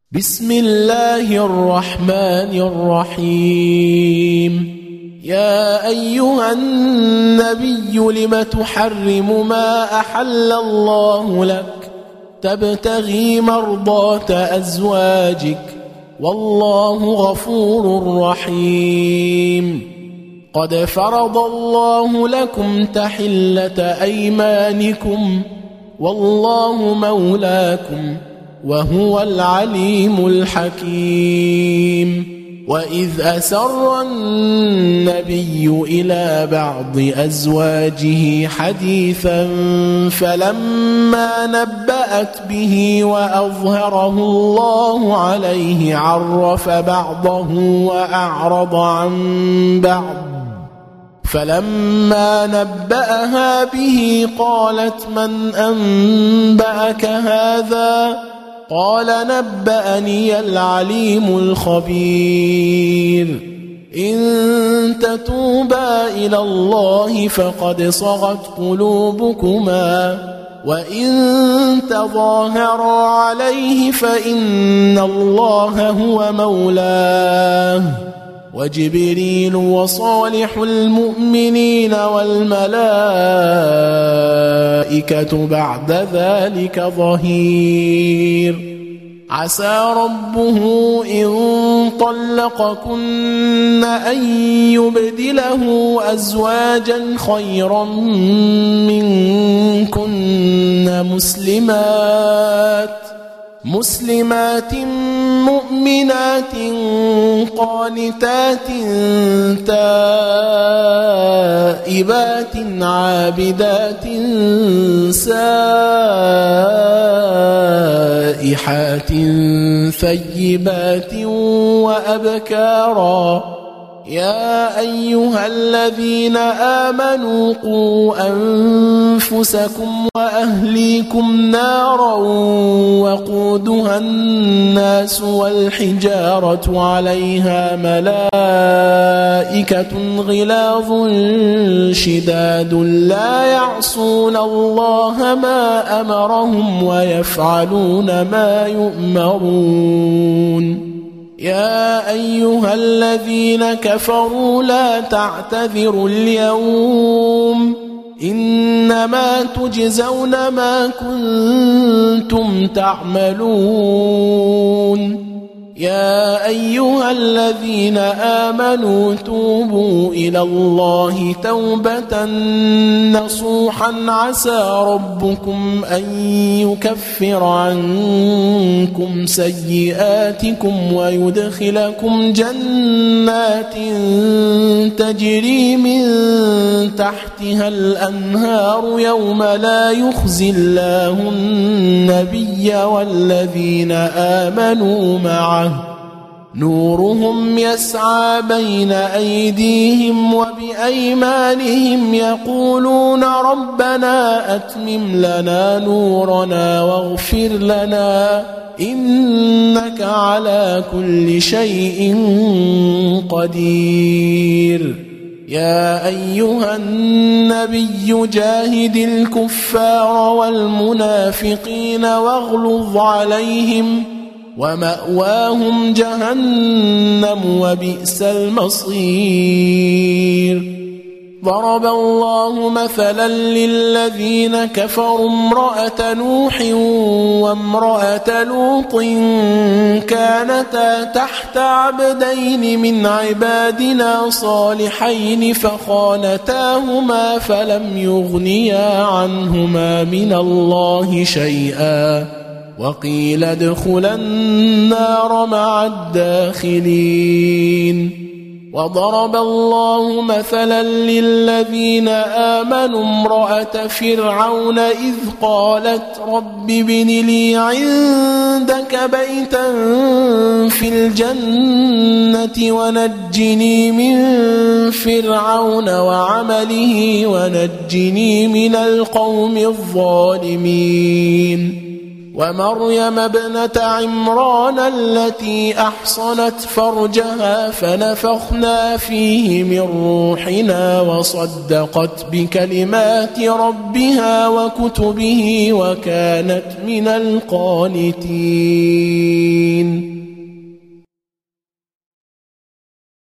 بسم الله الرحمن الرحيم. يا أيها النبي لم تحرم ما أحل الله لك تبتغي مرضات أزواجك والله غفور رحيم. قد فرض الله لكم تحلة أيمانكم والله مولاكم وهو العليم الحكيم. وإذ أسر النبي إلى بعض أزواجه حديثا فلما نبأت به وأظهره الله عليه عرف بعضه وأعرض عن بعض. فلما نبأها به قالت من أنبأك هذا؟ قال نبأني العليم الخبير. إن تتوبا إلى الله فقد صغت قلوبكما وإن تظاهرا عليه فإن الله هو مولاه وجبريل وصالح المؤمنين والملائكة بعد ذلك ظهير. عسى ربه إن طلقكن أن يبدله أزواجا خيرا منكن مسلمات مؤمنات قانتات تائبات عابدات سائحات ثيبات وأبكارا. يا أيها الذين آمنوا قوا أنفسكم وأهليكم نارا وقودها الناس والحجارة عليها ملائكة غلاظ شداد لا يعصون الله ما أمرهم ويفعلون ما يؤمرون. يا أيها الذين كفروا لا تعتذروا اليوم إنما تجزون ما كنتم تعملون. يا أيها الذين آمنوا توبوا إلى الله توبة نصوحا عسى ربكم أن يكفر عنكم سيئاتكم ويدخلكم جنات تجري من تحتها الأنهار يوم لا يخزي الله النبي والذين آمنوا معه نورهم يسعى بين أيديهم وبأيمانهم يقولون ربنا أتمم لنا نورنا واغفر لنا إنك على كل شيء قدير. يا أيها النبي جاهد الكفار والمنافقين واغلظ عليهم ومأواهم جهنم وبئس المصير. ضرب الله مثلا للذين كفروا امرأة نوح وامرأة لوط كانتا تحت عبدين من عبادنا صالحين فخانتاهما فلم يغنيا عنهما من الله شيئا وقيل ادخلا النار مع الداخلين. وضرب الله مثلا للذين آمنوا امرأة فرعون إذ قالت رب ابن لي عندك بيتا في الجنة ونجني من فرعون وعمله ونجني من القوم الظالمين. ومريم ابنة عمران التي أحصنت فرجها فنفخنا فيه من روحنا وصدقت بكلمات ربها وكتبه وكانت من القانتين.